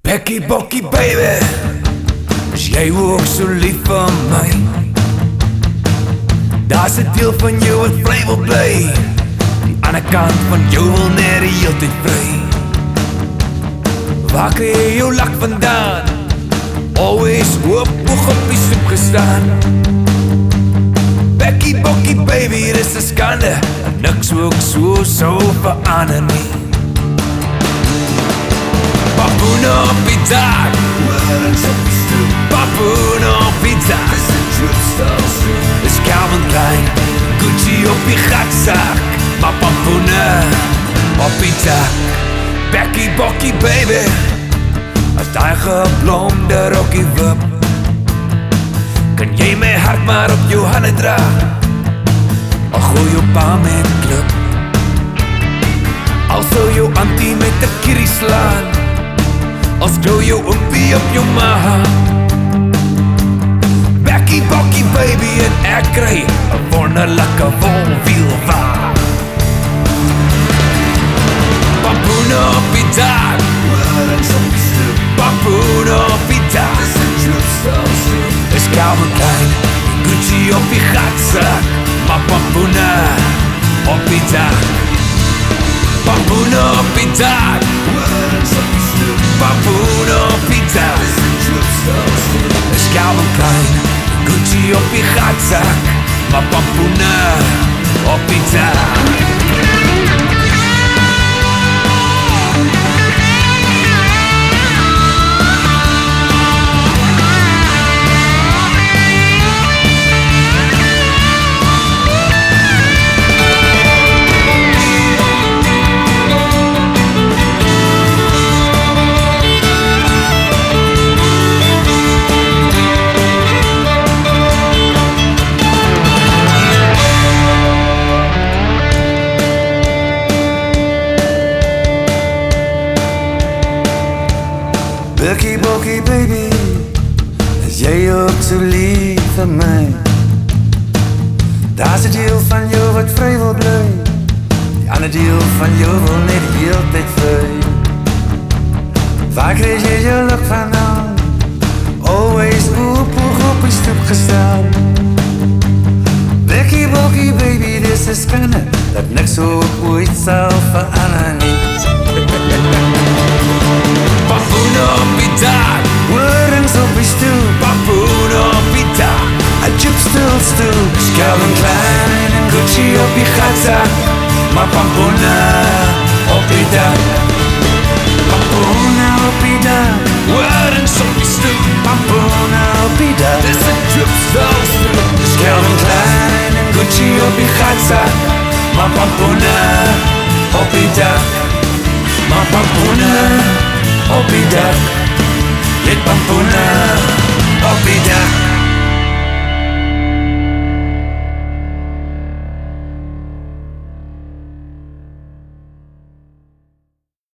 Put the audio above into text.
Becky Bokkie baby, is jy ook so lief vir my? Daar's 'n deel van jou wat vry wil bly, die ander kant van jou wil net die hele tyd vry. Waar kry jy jou lak vandaan? Always hoop op die soep gestaan. Becky Bokkie baby, dis 'n skande, niks ook so verander nie. Papoen op die dak, papoen op die dak, is Calvin Klein, Gucci op die gatzak, maar papoen op die dak. Becky Bokkie baby, as die geblomde rokkie wip, kan jy my hart maar op jou hande dra, al gooi jou pa met klip, al sou jou auntie met die kierie slaan, als glow jou ompie op jou maag. Becky Bokkie baby, en ek kry 'n wonderlike wolwielwaag. Papoen op die dak, papoen op die dak, is Calvin Klein, Gucci op die gatzak, maar papoen op die dak. Papoen op die dak, papoen op die dak, is Calvin Klein, Gucci op die gatzak, maar papoen op die dak. Becky Bokkie baby, is jy ook so lief vir my? Daar's 'n deel van jou wat vry wil bly, die ander deel van jou wil net die hele tyd vry. Waar kry jy jou luk vandaan? Always op die stoep gestaan. Becky Bokkie baby, dis 'n skande, dat niks ook ooit sal verander nie. Papoen op die dak, Hoorings op die stoel, papoen op die dak, a chip stoel, is Calvin Klein en Gucci op die gatzak, maar papoen op die dak. Papoen op die dak, Hoorings op die stoel, papoen op die dak, dis 'n dripstoel, is Calvin Klein en Gucci op die gatzak, maar papoen op die dak, maar papoen op die dak.